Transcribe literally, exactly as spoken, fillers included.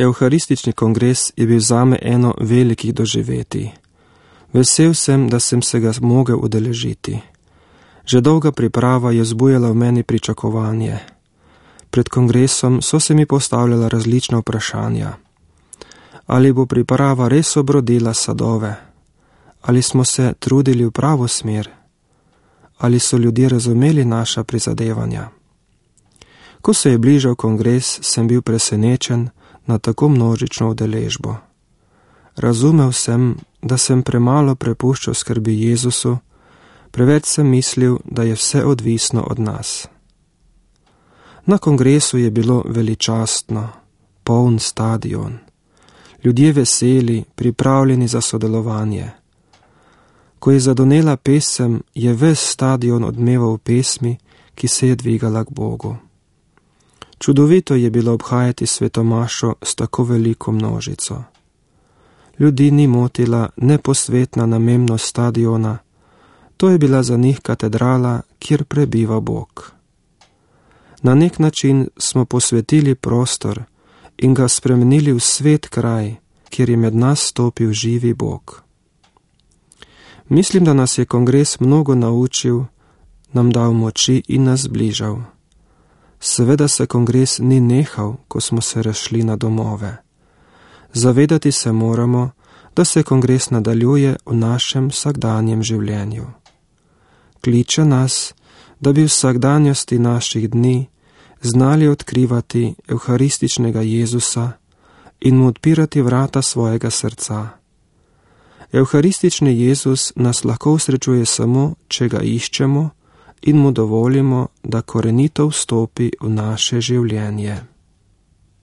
Evharistični kongres je bil zame eno velikih doživetij. Vesel sem, da sem se ga mogel udeležiti. Že dolga priprava je vzbujala v meni pričakovanje. Pred kongresom so se mi postavljala različna vprašanja. Ali bo priprava res obrodila sadove? Ali smo se trudili v pravo smer? Ali so ljudje razumeli naša prizadevanja? Ko se je bližal kongres, sem bil presenečen na tako množično udeležbo. Razumel sem, da sem premalo prepuščal skrbi Jezusu, preveč sem mislil, da je vse odvisno od nas. Na kongresu je bilo veličastno, poln stadion. Ljudje veseli, pripravljeni za sodelovanje. Ko je zadonela pesem, je ves stadion odmeval v pesmi, ki se je dvigala k Bogu. Čudovito je bilo obhajati svetomašo s tako veliko množico. Ljudi ni motila neposvetna namembnost stadiona, to je bila za njih katedrala, kjer prebiva Bog. Na nek način smo posvetili prostor in ga spremenili v svet kraj, kjer je med nas stopil živi Bog. Mislim, da nas je kongres mnogo naučil, nam dal moči in nas zbližal. Seveda se kongres ni nehal, ko smo se razšli na domove. Zavedati se moramo, da se kongres nadaljuje v našem vsakdanjem življenju. Kliče nas, da bi v vsakdanjosti naših dni znali odkrivati evharističnega Jezusa in mu odpirati vrata svojega srca. Evharistični Jezus nas lahko usrečuje samo, če ga iščemo in mu dovolimo, da korenito vstopi v naše življenje.